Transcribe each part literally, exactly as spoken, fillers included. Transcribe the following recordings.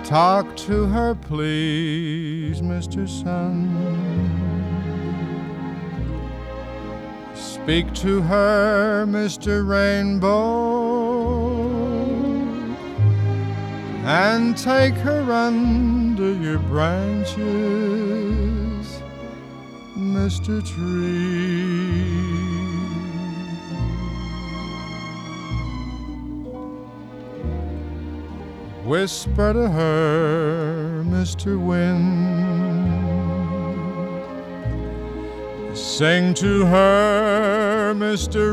Talk to her, please, Mister Sun. Speak to her, Mister Rainbow, and take her under your branches, Mister Tree. Whisper to her, Mister Wind. Sing to her, Mister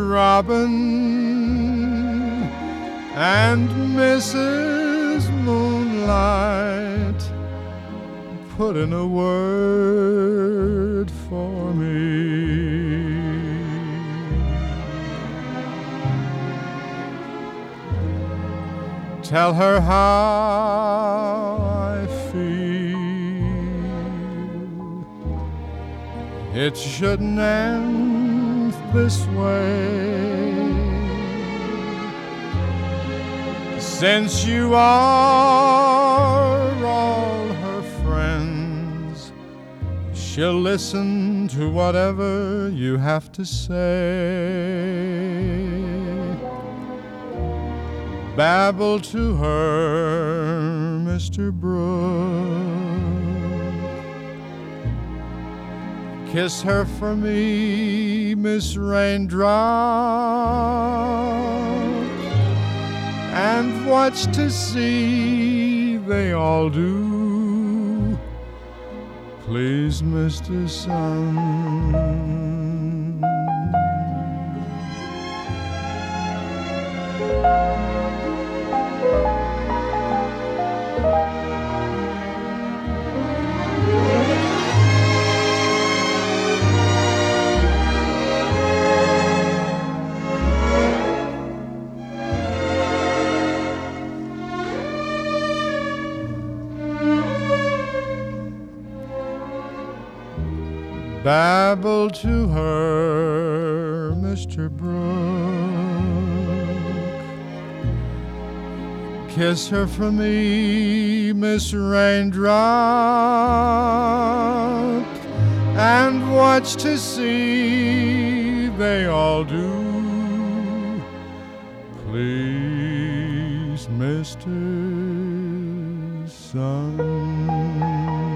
Robin, and Missus Moonlight. Put in a word for me. Tell her how I feel. It shouldn't end this way. Since you are all her friends, she'll listen to whatever you have to say. Babble to her, Mister Brook. Kiss her for me, Miss Raindrop, and watch to see they all do. Please, Mister Sun. Babble to her, Mister Brook. Kiss her for me, Miss Raindrop, and watch to see they all do. Please, Mister Sun.